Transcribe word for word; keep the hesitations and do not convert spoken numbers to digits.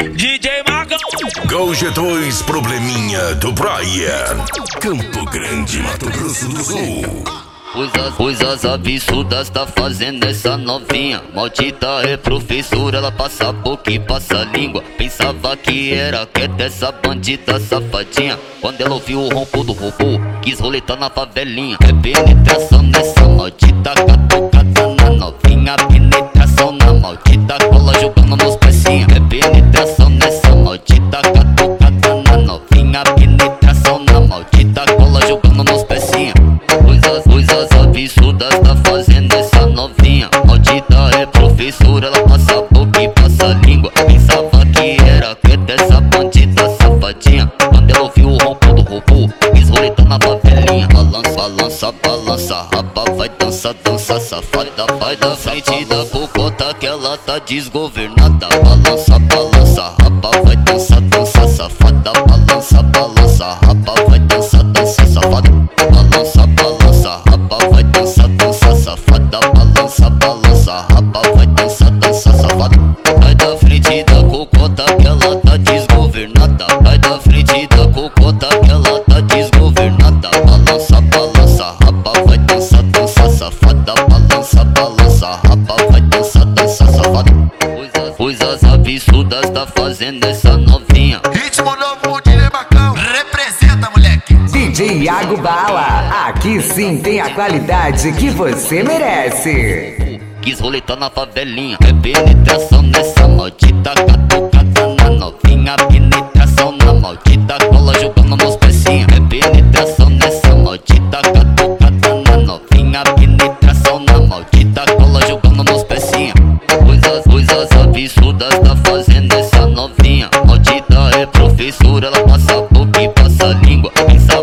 D J Magão. Gol G dois Probleminha do Brian, Campo Grande, Mato Grosso do Sul. Coisas, coisas absurdas tá fazendo essa novinha. Maldita é professora, ela passa a boca e passa a língua. Pensava que era quieta essa bandida safadinha. Quando ela ouviu o ronco do robô, quis roletar na favelinha. É penetração nessa maldita catucada na novinha. Penetração na maldita cola jogando nos pecinhos. É penetração nessa maldita catucada na novinha. Penetração na maldita cola jogando nos pecinhos. Coisas, coisas absurdas tá fazendo essa novinha. Maldita é professora, ela passa a boca e passa a língua. Pensava que era quieta essa bandida safadinha. Quando ela ouviu o ronco do robô, quis roletar na favelinha. Balança, balança, balança, rapa, vai dança, dança, safada. Vai da frente da cocota que ela tá desgovernada. Balança, balança, rapa, vai dança, dança, safada. Balança, balança, rapa, vai dança, dança, safada. Balança, balança, rapa, vai dança, dança, safada. Balança, balança, rapa, vai dança, dança, safada. Vai da frente da cocota que ela tá desgovernada. Vai da frente da cocota que ela tá desgovernada. Balança, balança, rapa, vai dança, dança, safada. Balança, balança, rapa, vai dança, dança, safada. Coisas, coisas absurdas tá fazendo essa novinha. Ritmo novo de Lebacão, representa, moleque. D J Iago Bala, aqui sim tem a qualidade que você merece. Quis roletar na favelinha. É penetração nessa maldita catucada na novinha. Penetração na maldita cola jogando nos pecinhos. É penetração nessa maldita catucada na novinha. Penetração na maldita cola jogando nos pecinhos. Coisas, coisas absurdas tá fazendo essa novinha. Maldita é professora, ela passa a boca e passa a língua.